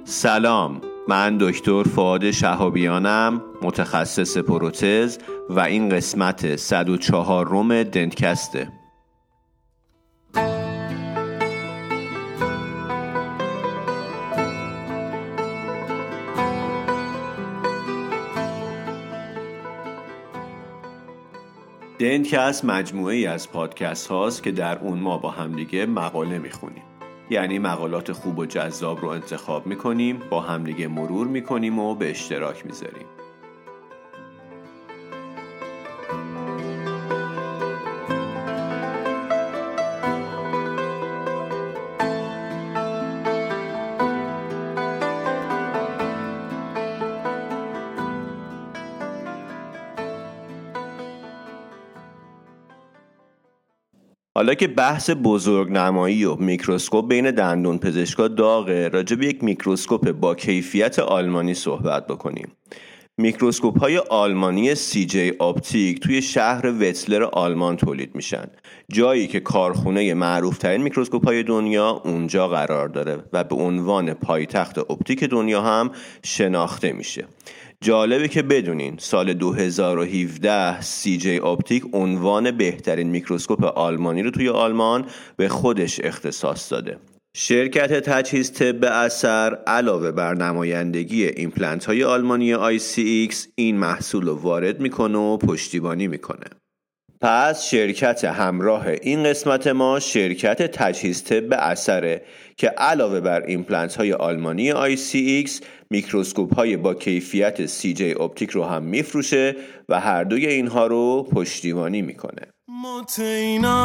سلام، من دکتر فؤاد شهابیانم، متخصص پروتز و این قسمت 104 دنتکسته. دنتکست مجموعه ای از پادکست هاست که در اون ما با همدیگه مقاله میخونیم. یعنی مقالات خوب و جذاب رو انتخاب میکنیم، با همدیگه مرور میکنیم و به اشتراک میذاریم. حالا که بحث بزرگنمایی و میکروسکوپ بین دندون پزشکا داغه، راجع به یک میکروسکوپ با کیفیت آلمانی صحبت بکنیم. میکروسکوپ های آلمانی CJ اپتیک توی شهر وتسلر آلمان تولید میشن، جایی که کارخونه معروف ترین میکروسکوپ های دنیا اونجا قرار داره و به عنوان پایتخت اپتیک دنیا هم شناخته میشه. جالبه که بدونین سال 2017 CJ اپتیک عنوان بهترین میکروسکوپ آلمانی رو توی آلمان به خودش اختصاص داده. شرکت تجهیز طب اثر علاوه بر نمایندگی ایمپلنت های آلمانی ICX این محصول رو وارد میکنه و پشتیبانی میکنه. پس شرکت همراه این قسمت ما شرکت تجهیز طب اثره که علاوه بر ایمپلنت های آلمانی ICX میکروسکوپ های با کیفیت CJ اپتیک رو هم میفروشه و هر دوی اینها رو پشتیبانی میکنه. متینا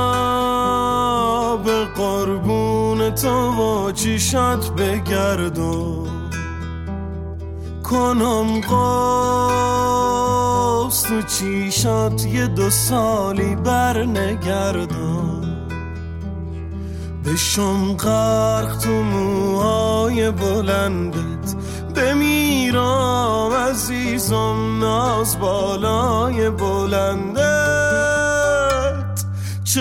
به قربون تو و چیشات بگردو کنم قوز تو چیشات یه 2 سالی بر نگردو بشم غرق تو موهای بلندت بمیرم عزیزم ناز بالای بلندت چه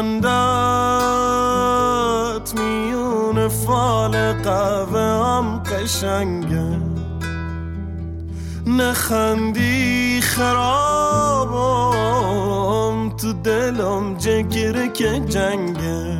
خندت میون فال قهوه هم قشنگه نخندی خرابم تو دلم جگره که جنگه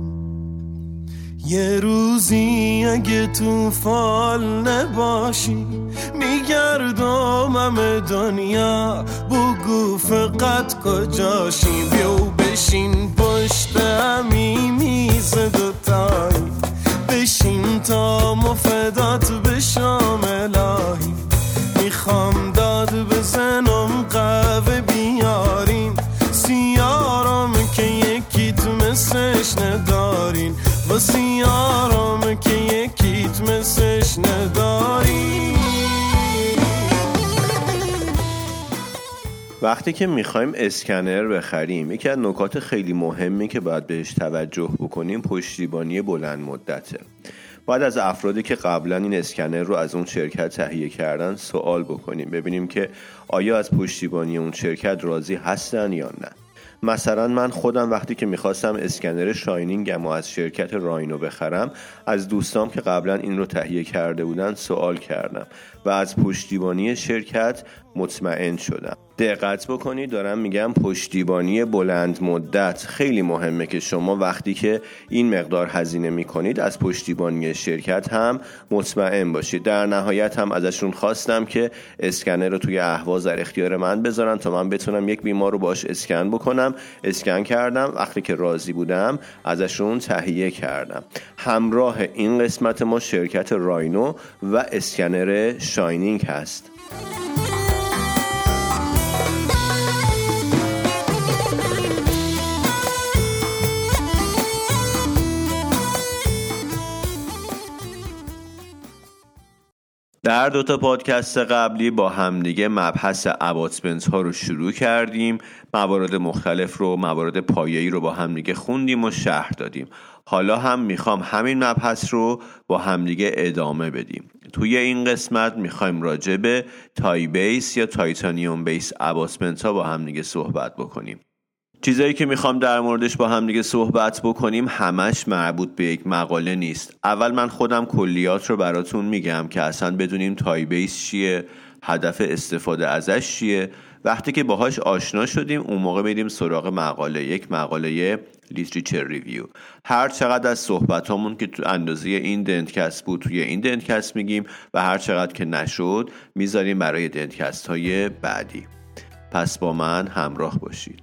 یه روزی اگه تو فال نباشی میگردم همه دنیا بگو فقط کجاشی بیو بشین پشت همی میز دوتایی بشین تا مفدات بشم الهی میخوام داد بزنم قهوه بیارین سیارم که یکیت مسش ندارین و سیارم که یکیت مسش ندارین. وقتی که میخوایم اسکنر بخریم یکی از نکات خیلی مهمی که باید بهش توجه بکنیم پشتیبانی بلند مدته. باید از افرادی که قبلا این اسکنر رو از اون شرکت تهیه کردن سوال بکنیم، ببینیم که آیا از پشتیبانی اون شرکت راضی هستن یا نه. مثلا من خودم وقتی که میخواستم اسکنر شاینینگم و از شرکت راینو بخرم از دوستام که قبلا این رو تهیه کرده بودن سوال کردم و از پشتیبانی شرکت مطمئن شدم. دقت بکنید دارم میگم پشتیبانی بلند مدت. خیلی مهمه که شما وقتی که این مقدار هزینه میکنید از پشتیبانی شرکت هم مطمئن باشید. در نهایت هم ازشون خواستم که اسکنر رو توی اهواز در اختیار من بذارن تا من بتونم یک بیمار رو باش اسکن بکنم. اسکن کردم، وقتی که راضی بودم ازشون تهیه کردم. همراه این قسمت ما شرکت راینو و اسکنر شاینینگ هست. در 2 پادکست قبلی با همدیگه مبحث اباتمنت ها رو شروع کردیم، موارد مختلف رو، موارد پایه‌ای رو با همدیگه خوندیم و شرح دادیم. حالا هم میخوام همین مبحث رو با همدیگه ادامه بدیم. توی این قسمت میخوایم راجع به تای بیس یا تایتانیوم بیس اباتمنت ها با همدیگه صحبت بکنیم. چیزایی که میخوام در موردش با هم دیگه صحبت بکنیم همش مربوط به یک مقاله نیست. اول من خودم کلیات رو براتون میگم که اصلا بدونیم تای بیس چیه، هدف استفاده ازش چیه. وقتی که باهاش آشنا شدیم اون موقع میریم سراغ مقاله، یک مقاله لیتریچر ریویو. هر چقدر از صحبتامون که تو اندازه این دنتکست بود توی این دنتکست میگیم و هر چقدر که نشد میذاریم برای دنتکست های بعدی. پس با من همراه باشید.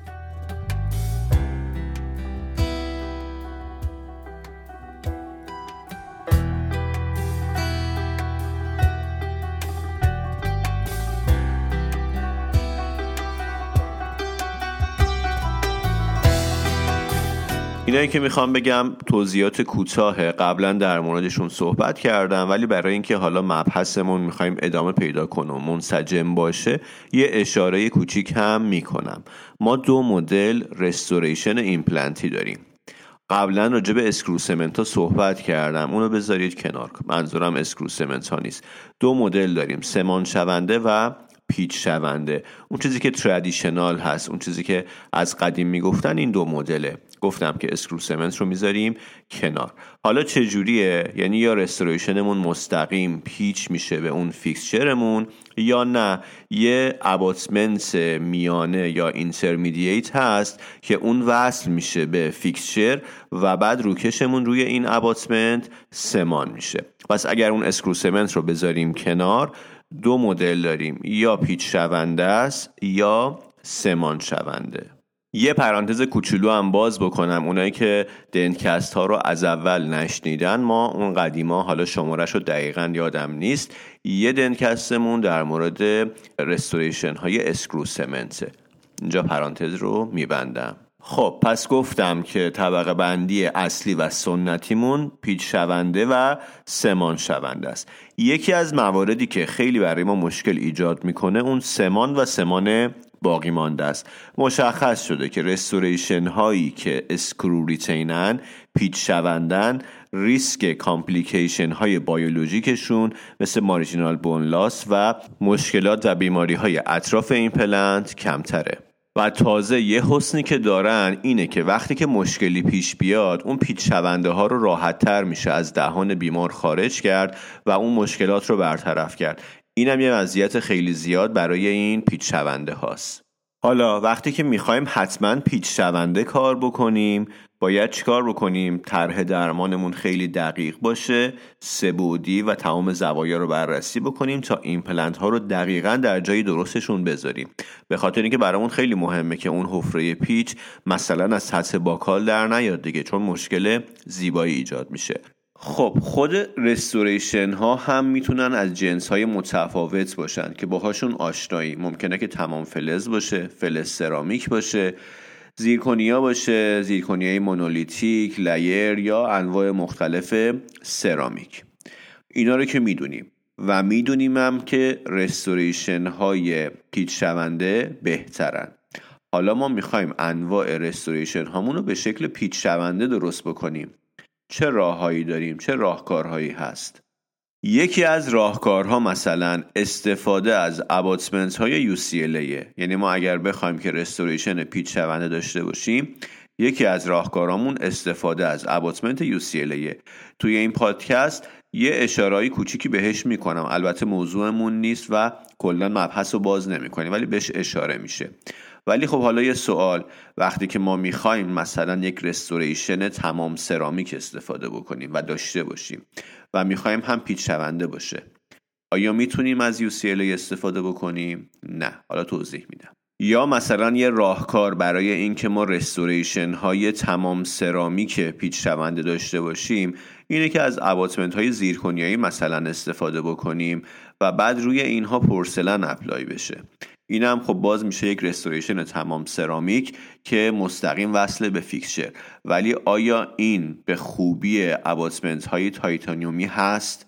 اینایی که میخوام بگم توضیحات کوتاه، قبلا در موردشون صحبت کردم، ولی برای اینکه حالا مبحثمون میخوایم ادامه پیدا کنه و منسجم باشه یه اشاره کوچیک هم میکنم. ما 2 مدل رستوریشن ایمپلنتی داریم. قبلا راجع به اسکروسمنت ها صحبت کردم، اونو بذارید کنار، منظورم اسکروسمنت ها نیست. 2 مدل داریم، سمان شونده و پیچ شونده. اون چیزی که ترادیشنال هست، اون چیزی که از قدیم میگفتن، این 2 مدله. گفتم که اسکروسمنت رو میذاریم کنار. حالا چجوریه؟ یعنی یا رستوریشنمون مستقیم پیچ میشه به اون فیکسچرمون، یا نه یه اباتمنت میانه یا اینترمدییت هست که اون وصل میشه به فیکسچر و بعد روکشمون روی این اباتمنت سمان میشه. پس اگر اون اسکروسمنت رو بذاریم کنار، 2 مدل داریم، یا پیچ شونده است یا سمان شونده. یه پرانتز کوچولو هم باز بکنم، اونایی که دنتکست ها رو از اول نشنیدن، ما اون قدیما، حالا شمارش رو دقیقاً یادم نیست، یه دنتکستمون در مورد رستوریشن های اسکروسمنته. اینجا پرانتز رو میبندم. خب پس گفتم که طبقه بندی اصلی و سنتیمون پیچ شونده و سمان شونده است. یکی از مواردی که خیلی برای ما مشکل ایجاد میکنه اون سمان و سمان باقی مانده است. مشخص شده که رستوریشن هایی که اسکرو ریتینن، پیچ شوندن، ریسک کامپلیکیشن های بیولوژیکشون مثل مارجینال بون لاس و مشکلات و بیماری های اطراف ایمپلنت کمتره. و تازه یه حسنی که دارن اینه که وقتی که مشکلی پیش بیاد، اون پیچ شونده ها رو راحت تر میشه از دهان بیمار خارج کرد و اون مشکلات رو برطرف کرد. اینم یه مزیت خیلی زیاد برای این پیچ شونده هاست. حالا وقتی که میخوایم حتما پیچ شونده کار بکنیم، باید چیکار بکنیم؟ طرح درمانمون خیلی دقیق باشه، 3 بعدی و تمام زوایا رو بررسی بکنیم تا ایمپلنت ها رو دقیقاً در جای درستشون بذاریم. به خاطر اینکه برامون خیلی مهمه که اون حفره پیچ مثلا از سطح باکال در نیاد دیگه، چون مشکل زیبایی ایجاد میشه. خب خود رستوریشن ها هم میتونن از جنس های متفاوت باشن که باهاشون آشنایی. ممکنه که تمام فلز باشه، فلز سرامیک باشه، زیرکونیا باشه، زیرکونیای مونولیتیک، لایر یا انواع مختلف سرامیک. اینا رو که میدونیم و میدونیم هم که رستوریشن های پیچ شونده بهترن. حالا ما میخوایم انواع رستوریشن هامون رو به شکل پیچ شونده درست بکنیم. چه راههایی داریم؟ چه راهکارهایی هست؟ یکی از راهکارها مثلا استفاده از اباتمنت های UCLA. یعنی ما اگر بخوایم که رستوریشن پیچ شونده داشته باشیم، یکی از راهکارامون استفاده از اباتمنت UCLA. توی این پادکست یه اشاره‌ای کوچیکی بهش میکنم، البته موضوعمون نیست و کلا مبحث رو باز نمیکنیم، ولی بهش اشاره میشه. ولی خب حالا یه سوال، وقتی که ما میخوایم مثلا یک رستوریشن تمام سرامیک استفاده بکنیم و داشته باشیم و میخوایم هم پیچ شونده باشه، آیا میتونیم از UCLA استفاده بکنیم؟ نه. حالا توضیح میدم. یا مثلا یه راهکار برای این که ما رستوریشن های تمام سرامیک پیچ شونده داشته باشیم اینه که از اباتمنت های زیرکنیایی مثلا استفاده بکنیم و بعد روی اینها پورسلن اپلای بشه. اینم خب باز میشه یک رستوریشن تمام سرامیک که مستقیم وصله به فیکسچر. ولی آیا این به خوبی اباتمنت های تایتانیومی هست؟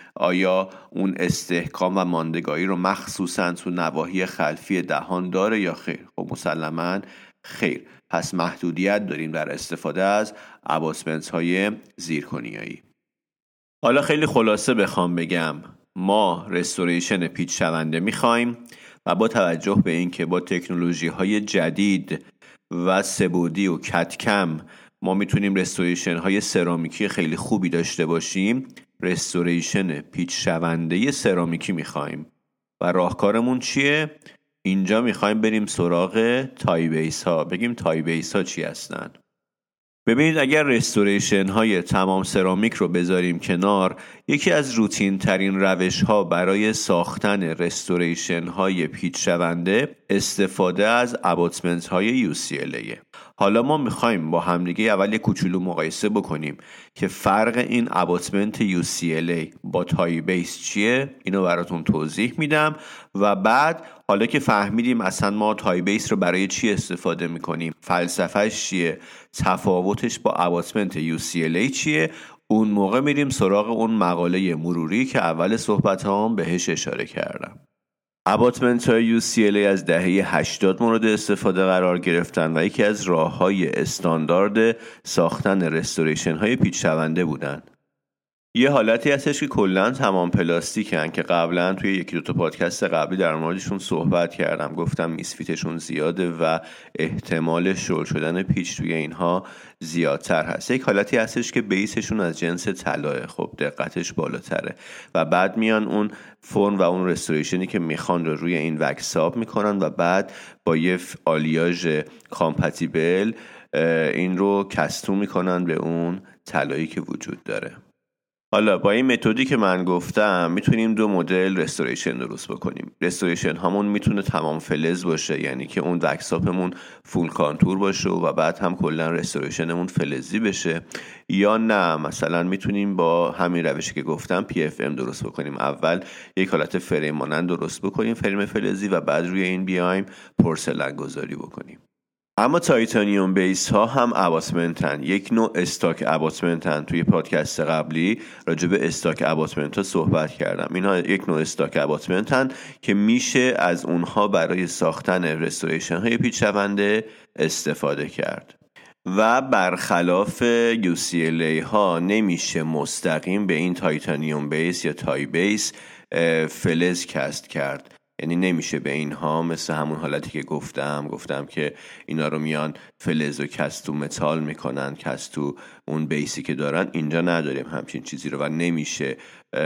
آیا اون استحکام و ماندگاری رو مخصوصا تو نواحی خلفی دهان داره یا خیر؟ خب مسلماً خیر. پس محدودیت داریم در استفاده از اباتمنت های زیرکنیایی. حالا خیلی خلاصه بخوام بگم، ما رستوریشن پیچ شونده میخوایم و با توجه به این که با تکنولوژی های جدید و سه‌بعدی و کدکم ما میتونیم رستوریشن های سرامیکی خیلی خوبی داشته باشیم، رستوریشن پیچ شونده سرامیکی میخوایم و راهکارمون چیه؟ اینجا میخوایم بریم سراغ تای بیس ها. بگیم تای بیس ها چی هستن؟ ببینید، اگر رستوریشن های تمام سرامیک رو بذاریم کنار، یکی از روتین ترین روش ها برای ساختن رستوریشن های پیچ شونده استفاده از اباتمنت های UCLA. حالا ما میخوایم با همدیگه اول یک کوچولو مقایسه بکنیم که فرق این اباتمنت UCLA با تای بیس چیه. اینو براتون توضیح میدم و بعد حالا که فهمیدیم اصلا ما تای بیس رو برای چی استفاده میکنیم، فلسفهش چیه، تفاوتش با اباتمنت UCLA چیه، اون موقع میریم سراغ اون مقاله مروری که اول صحبت هم بهش اشاره کردم. اباتمنت های UCLA از دهه 80 مورد استفاده قرار گرفتن و یکی از راه‌های استاندارد ساختن رستوریشن های پیچ شونده بودن. یه حالتی هستش که کلاً تمام پلاستیکن که قبلا توی یکی دو تا پادکست قبلی در موردشون صحبت کردم، گفتم میسفیتشون زیاده و احتمال شل شدن پیچ توی اینها زیادتر هست. یک حالتی هستش که بیسشون از جنس طلاه، خب دقتش بالاتره و بعد میان اون فرم و اون رستوریشنی که میخوان رو روی این وکساب میکنن و بعد با یه آلیاژ کامپتیبل این رو کستوم میکنن به اون طلایی که وجود داره. حالا با این متدی که من گفتم میتونیم دو مدل رستوریشن درست بکنیم. رستوریشن هامون میتونه تمام فلز باشه، یعنی که اون وکساپمون فول کانتور باشه و بعد هم کلا رستوریشنمون فلزی بشه، یا نه مثلا میتونیم با همین روشی که گفتم PFM درست بکنیم. اول یک حالت فریم مانند درست بکنیم، فریم فلزی، و بعد روی این بیایم پورسلن گذاری بکنیم. اما تایتانیوم بیس ها هم اباتمنتن، یک نوع استاک اباتمنتن. توی پادکست قبلی راجع به استاک اباتمنت ها صحبت کردم. اینها یک نوع استاک اباتمنتن که میشه از اونها برای ساختن رستوریشن های پیچ شونده استفاده کرد و برخلاف UCLA ها نمیشه مستقیم به این تایتانیوم بیس یا تای بیس فلز کست کرد. یعنی نمیشه به اینها مثل همون حالتی که گفتم که اینا رو میان فلز و کستو متال میکنن، کستو اون بیسی که دارن. اینجا نداریم همچین چیزی رو و نمیشه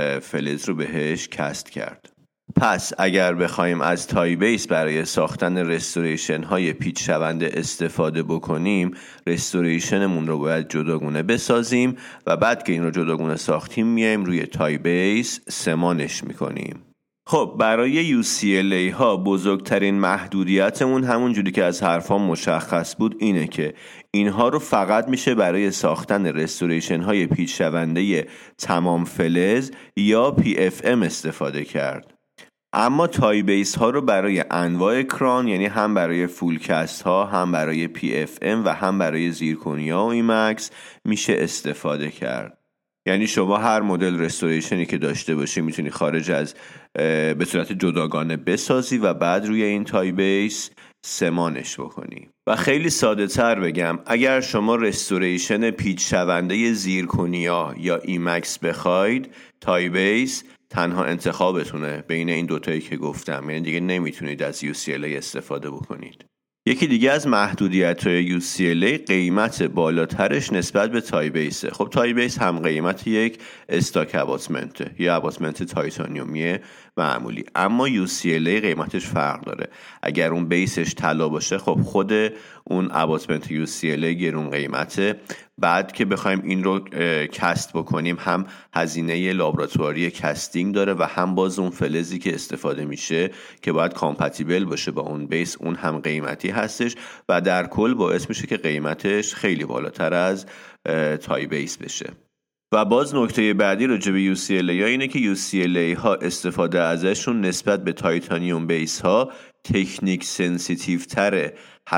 فلز رو بهش کست کرد. پس اگر بخوایم از تای بیس برای ساختن رستوریشن های پیچ شونده استفاده بکنیم، رستوریشنمون رو باید جداگونه بسازیم و بعد که این رو جداگونه ساختیم میایم روی تای بیس سمانش میکنیم. خب برای UCLA ها بزرگترین محدودیتمون همون جوری که از حرفام مشخص بود اینه که اینها رو فقط میشه برای ساختن رستوریشن های پیچ شونده تمام فلز یا PFM استفاده کرد. اما تای بیس ها رو برای انواع کران، یعنی هم برای فول کست ها، هم برای PFM و هم برای زیرکونیا و ایمکس میشه استفاده کرد. یعنی شما هر مدل رستوریشنی که داشته باشی میتونی خارج از به صورت جداگانه بسازی و بعد روی این تای بیس سمانش بکنی. و خیلی ساده تر بگم، اگر شما رستوریشن پیچ شونده زیرکونیا یا ایمکس بخواید، تای بیس تنها انتخابتونه بین این دوتایی که گفتم، یعنی دیگه نمیتونید از UCLA استفاده بکنید. یکی دیگه از محدودیت‌های UCLA قیمت بالاترش نسبت به تای بیسه. خب تای بیس هم قیمت یک استاک اباتمنته یا اباتمنت تایتانیومی معمولی، اما UCLA قیمتش فرق داره. اگر اون بیسش طلا باشه خب خود اون اباتمنت UCLA گرون قیمته. بعد که بخوایم این رو کست بکنیم هم هزینه لابراتواری کستینگ داره و هم باز اون فلزی که استفاده میشه که باید کامپتیبل باشه با اون بیس، اون هم قیمتی هستش و در کل باعث میشه که قیمتش خیلی بالاتر از تای بیس بشه. و باز نکته بعدی راجع به UCLA ها اینه که UCLA ها استفاده ازشون نسبت به تایتانیوم بیس ها تکنیک سنسیتیو تره،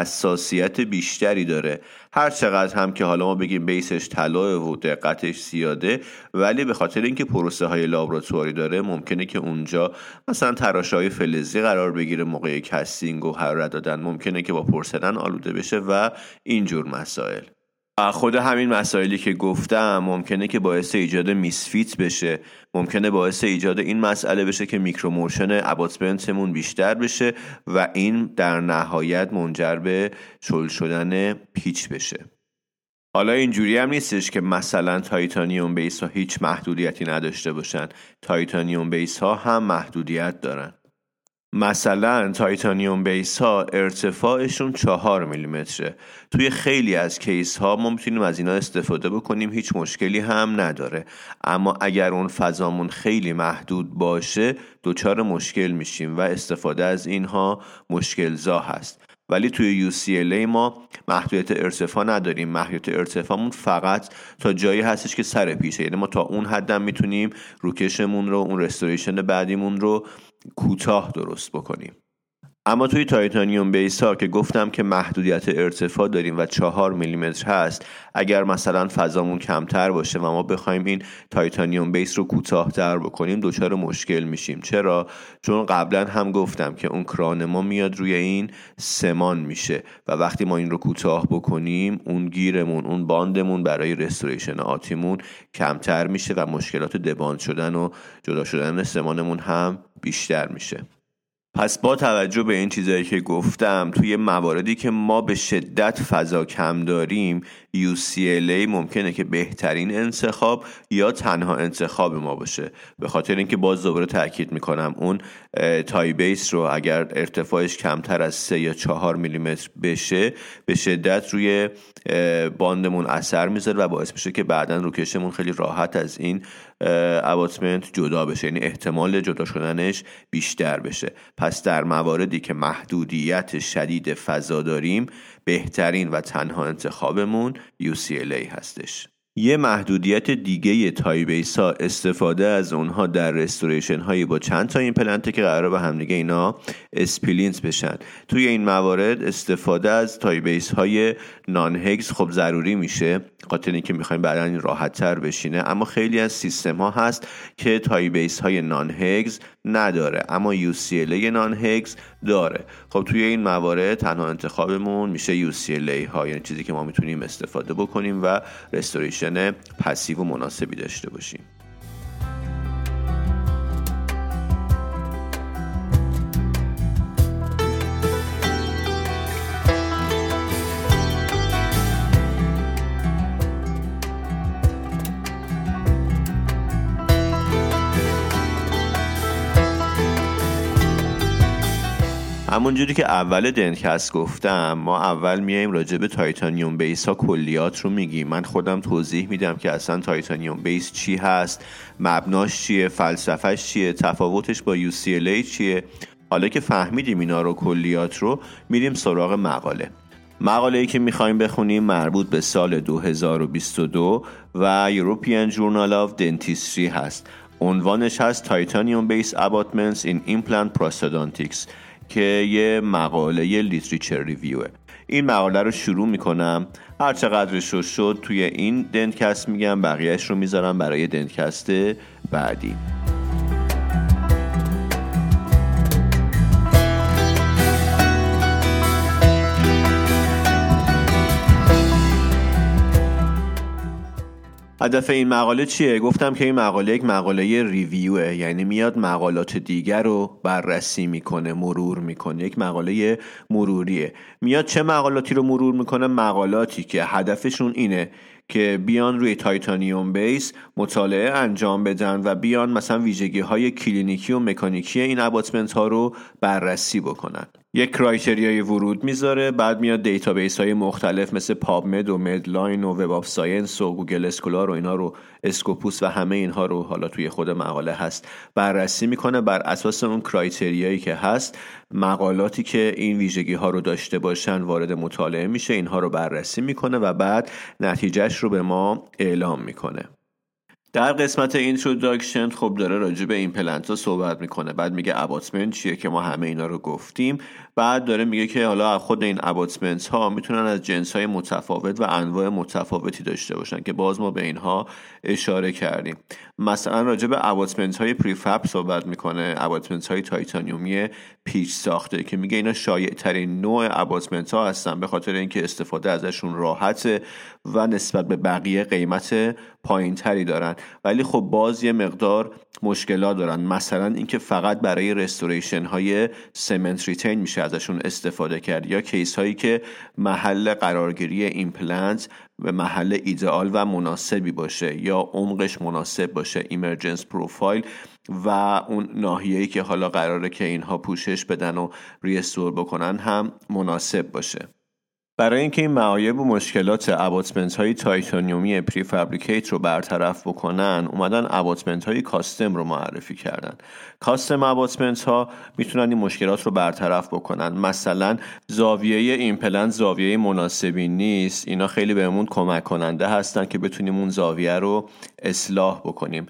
حساسیت بیشتری داره. هر چقدر هم که حالا ما بگیم بیسش طلاه و دقتش زیاده، ولی به خاطر اینکه پروسه های لابراتواری داره ممکنه که اونجا مثلا تراشه‌های فلزی قرار بگیره موقع کستینگ و حرارت دادن، ممکنه که با پورسلن آلوده بشه و اینجور مسائل. خود همین مسائلی که گفتم ممکنه که باعث ایجاد میسفیت بشه، ممکنه باعث ایجاد این مسئله بشه که میکروموشن اباتمنتمون بیشتر بشه و این در نهایت منجر به شل شدن پیچ بشه. حالا اینجوری هم نیستش که مثلا تایتانیوم بیس ها هیچ محدودیتی نداشته باشن. تایتانیوم بیس ها هم محدودیت دارن. مثلا تایتانیوم بیس ها ارتفاعشون 4 میلیمتره. توی خیلی از کیس ها ما میتونیم از اینا استفاده بکنیم، هیچ مشکلی هم نداره. اما اگر اون فضامون خیلی محدود باشه دچار مشکل میشیم و استفاده از اینها مشکل زا هست. ولی توی UCLA ما محدودیت ارتفاع نداریم. محدودیت ارتفاعمون فقط تا جایی هستش که سر پیشه، یعنی ما تا اون حدم میتونیم روکشمون رو، اون رستوریشن بعدیمون رو کوتاه درست بکنیم. اما توی تایتانیوم بیس ها که گفتم که محدودیت ارتفاع داریم و 4 میلیمتر هست، اگر مثلا فضامون کمتر باشه و ما بخوایم این تایتانیوم بیس رو کوتاه تر بکنیم دچار مشکل میشیم. چرا؟ چون قبلا هم گفتم که اون کران ما میاد روی این سمان میشه و وقتی ما این رو کوتاه بکنیم اون گیرمون، اون باندمون برای رستوریشن آتیمون کمتر میشه و مشکلات دباند شدن و جدا شدن سمانمون هم بیشتر میشه. پس با توجه به این چیزایی که گفتم، توی مواردی که ما به شدت فضا کم داریم UCLA ممکنه که بهترین انتخاب یا تنها انتخاب ما باشه. به خاطر اینکه باز دوباره تاکید میکنم اون تای بیس رو اگر ارتفاعش کمتر از 3 یا 4 میلیمتر بشه به شدت روی باندمون اثر میذاره و باعث میشه که بعداً روکشمون خیلی راحت از این اباتمنت جدا بشه، یعنی احتمال جدا شدنش بیشتر بشه. پس در مواردی که محدودیت شدید فضا داریم بهترین و تنها انتخابمون UCLA هستش. یه محدودیت دیگه تای بیس ها استفاده از اونها در رستوریشن هایی با چند تا ایمپلنته که قراره به هم دیگه اینا اسپلینت بشن. توی این موارد استفاده از تای بیس های نان هگز خب ضروری میشه، خاطر اینکه میخوایم بعداً این راحت تر بشینه. اما خیلی از سیستم ها هست که تای بیس های نان هگز نداره اما UCLA نان هگز داره. خب توی این موارد تنها انتخابمون میشه UCLA ها، یعنی چیزی که ما میتونیم استفاده بکنیم و رستوریشن پسیو و مناسبی داشته باشیم. همونجوری که اول دنتکست گفتم، ما اول میایم راجع به تایتانیوم بیس ها کلیات رو میگیم. من خودم توضیح میدم که اصلا تایتانیوم بیس چی هست، مبناش چیه، فلسفهش چیه، تفاوتش با UCLA چیه. حالا که فهمیدیم اینا رو کلیات رو، میریم سراغ مقاله‌ای که میخوایم بخونیم مربوط به سال 2022 و European Journal of Dentistry هست. عنوانش هست Titanium Base Abutments in Implant Prosthodontics که یه مقاله لیتریچر ریویوه. این مقاله رو شروع میکنم، هر چقدرش رو شد توی این دنتکست میگم، بقیهش رو میذارم برای دنتکست بعدی. هدف این مقاله چیه؟ گفتم که این مقاله یک مقاله ریویوه، یعنی میاد مقالات دیگر رو بررسی میکنه، مرور میکنه. یک مقاله مروریه. میاد چه مقالاتی رو مرور میکنه؟ مقالاتی که هدفشون اینه که بیان روی تایتانیوم بیس مطالعه انجام بدن و بیان مثلا ویژگی های کلینیکی و مکانیکی این اباتمنت ها رو بررسی بکنن. یک کرایتریای ورود میذاره، بعد میاد دیتابیس های مختلف مثل پابمد و مدلاین و وب آف ساینس و گوگل اسکولار و اینا رو، اسکوپوس و همه اینها رو حالا توی خود مقاله هست بررسی میکنه. بر اساس اون کرایتریایی که هست مقالاتی که این ویژگی ها رو داشته باشن وارد مطالعه میشه، اینها رو بررسی میکنه و بعد نتیجهش رو به ما اعلام میکنه. در قسمت اینتروداکشن خب داره راجع به ایمپلنت ها صحبت میکنه، بعد میگه اباتمنت چیه که ما همه اینا رو گفتیم، بعد داره میگه که حالا خود این اباتمنت ها میتونن از جنس های متفاوت و انواع متفاوتی داشته باشن که باز ما به اینها اشاره کردیم. مثلا راجع به اباتمنت های پریفاب صحبت میکنه، اباتمنت های تایتانیومی پیچ ساخته که میگه اینا شایع ترین نوع اباتمنت ها هستن به خاطر اینکه استفاده ازشون راحته و نسبت به بقیه قیمت پایین تری دارن، ولی خب باز یه مقدار مشکلات دارن، مثلا اینکه فقط برای رستوریشن های سمنت ریتین میشه ازشون استفاده کرد، یا کیس هایی که محل قرارگیری ایمپلنت به محل ایدئال و مناسبی باشه یا عمقش مناسب باشه، ایمرجنس پروفایل و اون ناحیه‌ای که حالا قراره که اینها پوشش بدن و ریستور بکنن هم مناسب باشه. برای اینکه این معایب و مشکلات اباتمنت های تایتانیومی پری فابریکیت رو برطرف بکنن، اومدن اباتمنت های کاستم رو معرفی کردن. کاستم اباتمنت ها میتونن این مشکلات رو برطرف بکنن. مثلا زاویه ایمپلنت زاویه مناسبی نیست، اینا خیلی بهمون کمک کننده هستن که بتونیم اون زاویه رو اصلاح بکنیم.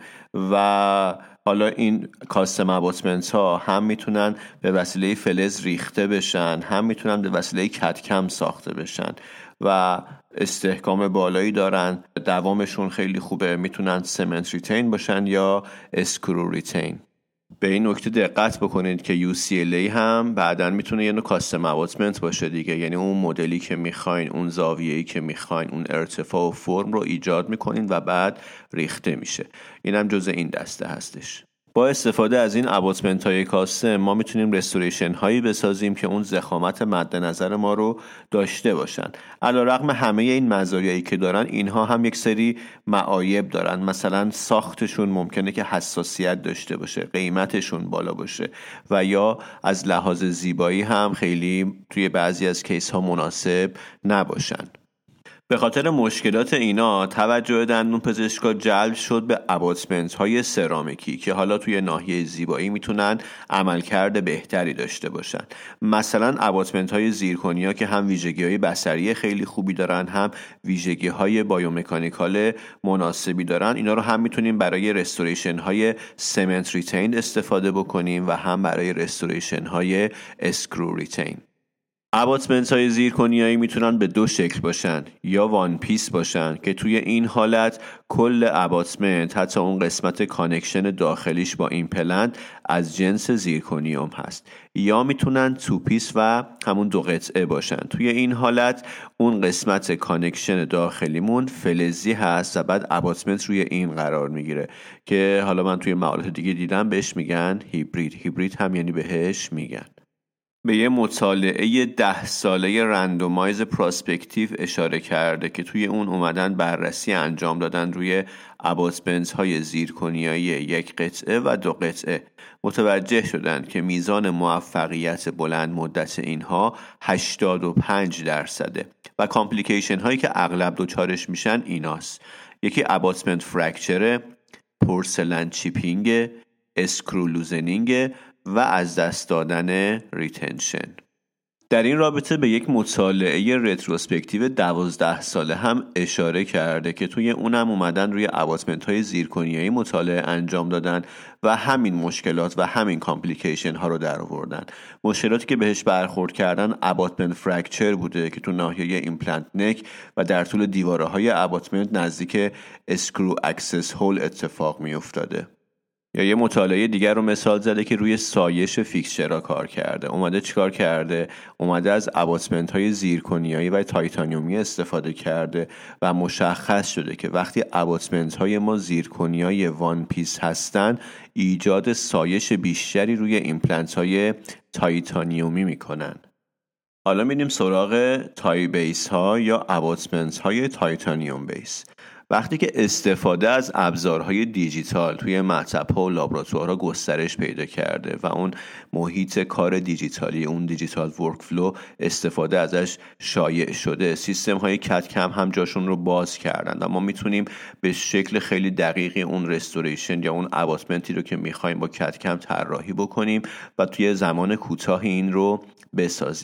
و حالا این کاستم اباتمنت ها هم میتونن به وسیله فلز ریخته بشن، هم میتونن به وسیله کدکم ساخته بشن و استحکام بالایی دارن، دوامشون خیلی خوبه، میتونن سمنت ریتین باشن یا اسکرو ریتین. به این نکته دقت بکنید که UCLA هم بعداً میتونه یه نوع کاستم اباتمنت باشه دیگه، یعنی اون مدلی که میخواین، اون زاویه‌ای که میخواین، اون ارتفاع و فرم رو ایجاد میکنین و بعد ریخته میشه. اینم جزء این دسته هستش. با استفاده از این اباتمنت های کاستم ما میتونیم رستوریشن هایی بسازیم که اون ضخامت مد نظر ما رو داشته باشن. علیرغم همه این مزایایی که دارن، اینها هم یک سری معایب دارن. مثلا ساختشون ممکنه که حساسیت داشته باشه، قیمتشون بالا باشه و یا از لحاظ زیبایی هم خیلی توی بعضی از کیس ها مناسب نباشن. به خاطر مشکلات اینا توجه دندون پزشکا جلب شد به اباتمنت های سرامیکی که حالا توی ناحیه زیبایی میتونن عملکرد بهتری داشته باشن. مثلا اباتمنت های زیرکنیا که هم ویژگی های بصری خیلی خوبی دارن، هم ویژگی های بایومکانیکال مناسبی دارن. اینا رو هم میتونیم برای رستوریشن های سمنت ریتین استفاده بکنیم و هم برای رستوریشن های اسکرو ریتین. اباتمنت های زیرکنیایی میتونن به دو شکل باشن، یا وان پیس باشن که توی این حالت کل اباتمنت حتی اون قسمت کانکشن داخلیش با ایمپلنت از جنس زیرکنیوم هست، یا میتونن تو پیس و همون دو قطعه باشن. توی این حالت اون قسمت کانکشن داخلیمون فلزی هست و بعد اباتمنت روی این قرار میگیره که حالا من توی مقالات دیگه دیدم بهش میگن هیبرید هم یعنی بهش میگن. به یه مطالعه 10 ساله رندومایز پراسپکتیو اشاره کرده که توی اون اومدن بررسی انجام دادن روی اباتمنت های زیرکنیایی یک قطعه و دو قطعه. متوجه شدن که میزان موفقیت بلند مدت اینها 85% و کامپلیکیشن هایی که اغلب دوچارش میشن ایناست: یکی اباتمنت فرکچره، پورسلن چیپینگ، اسکرو لوزنینگ و از دست دادن ریتنشن. در این رابطه به یک مطالعه رتروسپکتیو 12 ساله هم اشاره کرده که توی اونم اومدن روی اباتمنت های زیرکنیایی مطالعه انجام دادن و همین مشکلات و همین کامپلیکیشن ها رو در آوردن. مشکلاتی که بهش برخورد کردن اباتمنت فرکچر بوده که تو ناحیه ایمپلنت نک و در طول دیواره های اباتمنت نزدیک اسکرو اکسس هول اتفاق می افتاده. یا یه مطالعه دیگر رو مثال زده که روی سایش فیکسچرها کار کرده. اومده چیکار کرده؟ اومده از اباتمنت های زیرکنیایی و تایتانیومی استفاده کرده و مشخص شده که وقتی اباتمنت های ما زیرکنیایی وان پیس هستن، ایجاد سایش بیشتری روی ایمپلنت های تایتانیومی میکنن. حالا میریم سراغ تای بیس ها یا اباتمنت های تایتانیوم بیس. وقتی که استفاده از ابزارهای دیجیتال توی مطب‌ها و لابراتوارها گسترش پیدا کرده و اون محیط کار دیجیتالی، اون دیجیتال ورکفلو استفاده ازش شایع شده، سیستم‌های کدکم هم جاشون رو باز کردن و ما میتونیم به شکل خیلی دقیقی اون رستوریشن یا اون اباتمنتی رو که می‌خوایم با کدکم طراحی بکنیم و توی زمان کوتاهی این رو بسازیم.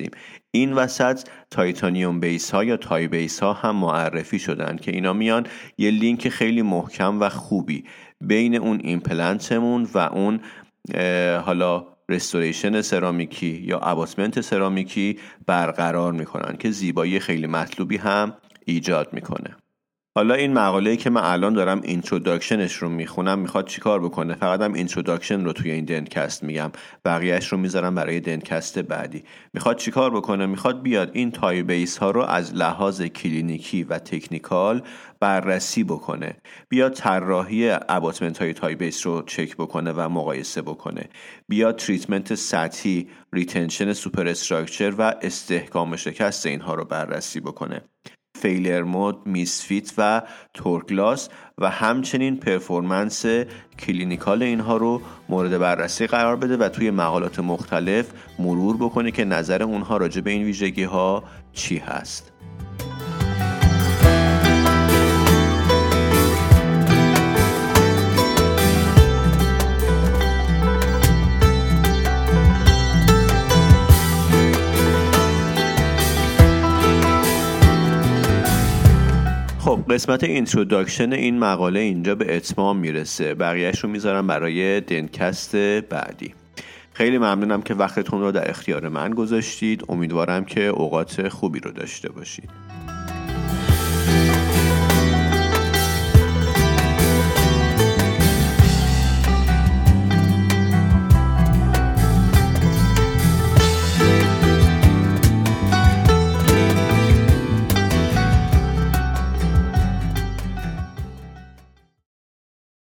این وسط تایتانیوم بیس ها یا تای بیس ها هم معرفی شدن که اینا میان یه لینک خیلی محکم و خوبی بین اون ایمپلنتمون و اون حالا رستوریشن سرامیکی یا اباتمنت سرامیکی برقرار میکنن که زیبایی خیلی مطلوبی هم ایجاد میکنه. حالا این مقاله‌ای که من الان دارم اینتروداکشنش رو میخونم میخواد چیکار بکنه؟ فقط هم اینتروداکشن رو توی این دنکست میگم، بقیهش رو میذارم برای دنکست بعدی. میخواد چیکار بکنه؟ میخواد بیاد این تای بیس ها رو از لحاظ کلینیکی و تکنیکال بررسی بکنه، بیاد طراحی اباتمنت های تای بیس رو چک بکنه و مقایسه بکنه، بیاد تریتمنت سطحی، ریتنشن سوپر استراکچر و استحکام شکست اینها رو بررسی بکنه، فیلر مود، میسفیت و تورکلاس و همچنین پرفورمنس کلینیکال اینها رو مورد بررسی قرار بده و توی مقالات مختلف مرور بکنه که نظر اونها راجع به این ویژگی ها چی هست. خب قسمت اینتروداکشن این مقاله اینجا به اتمام میرسه، بقیهش رو میذارم برای دنکست بعدی. خیلی ممنونم که وقتتون رو در اختیار من گذاشتید، امیدوارم که اوقات خوبی رو داشته باشید.